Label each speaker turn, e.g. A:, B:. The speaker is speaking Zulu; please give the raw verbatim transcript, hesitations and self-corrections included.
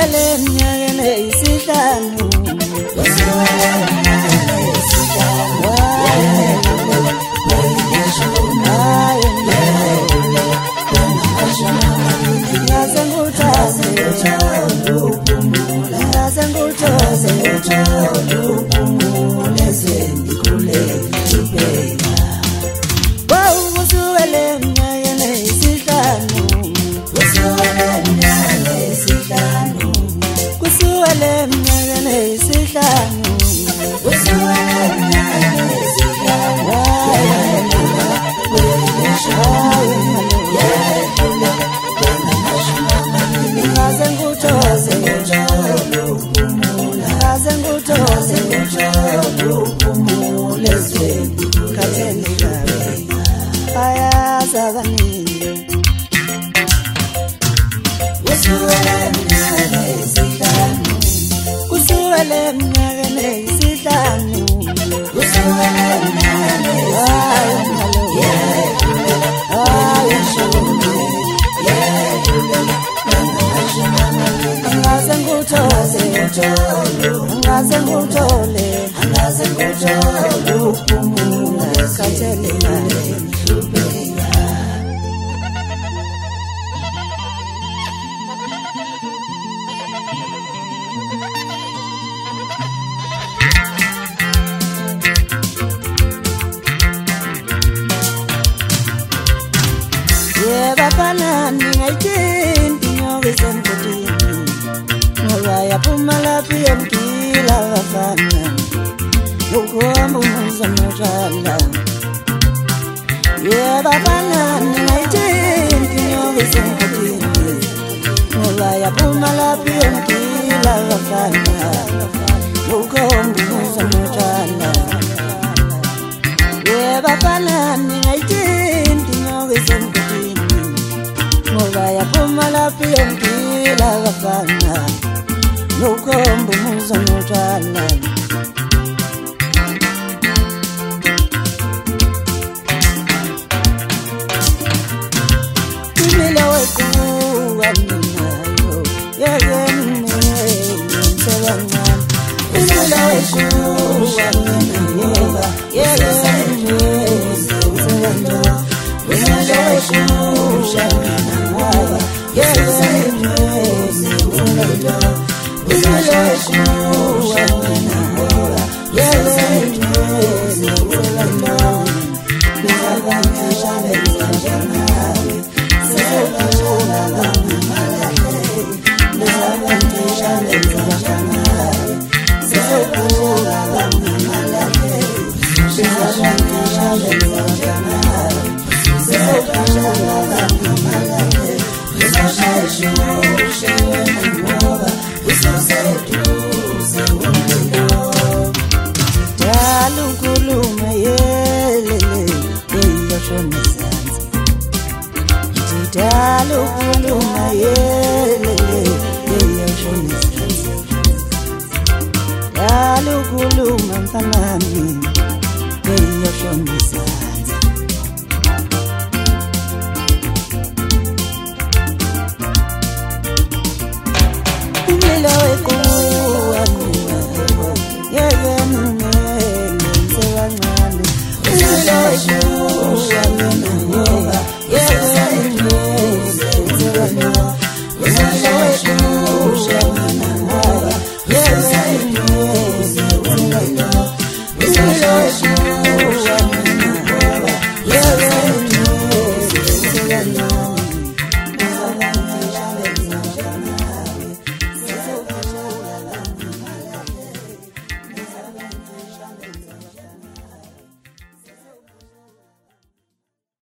A: Usuwele mnyakene isihlanu Usuwele mnyakene isihlanu Ngaze nguthaze uphumula Ngaze nguthaze uphumula Sendikhule ngibheka Wow usuwele mnyakene isihlanu Usuwele mnyakene isihlanu Usuwele mnyakene isihlanu Usuwele mnyakene isihlanu Ngaze nguthoze uphumula Ngaze nguthoze uphumula Ezweni khathele kabe ayaza abaningi Usuwele mnyakene isihlanu Usuwele mnyakene isihlanu Usuwele mnyakene Ngaze nguthoze Ngaze ngutole Ngaze ngutole uphumula Khathele kabe ngihlupheka Bafana ningayithinti inyoka isemgodini Ngoba yaphuma lapha iyomgila bafana Ukhomba umuza notshanda Bafana ningayithinti inyoka isemgodini Ngoba yaphuma lapha iyomgila bafana Ukhomba umuza notshanda Bafana ningayithinti inyoka isemgodini Ngoba yaphuma lapha iyomgila bafana Ukhomba umuza notshanda Kumile wekuwa minayo Yekene nsebancane Kumile wekuwa minayo Yekene nsebancane Kumile wekuwa minayo Yalukhuluma yelele eyoshona izansi Yalukhuluma yelele eyoshona izansi Yalukhuluma mfanami eyoshona izansi Kumile wekuwa minayo Yekene nsebancane Kumile wekuwa minayo Yekene nsebancane Kumile wekuwa minayo Yekene nsebancane Kumile wekuwa minayo Yekene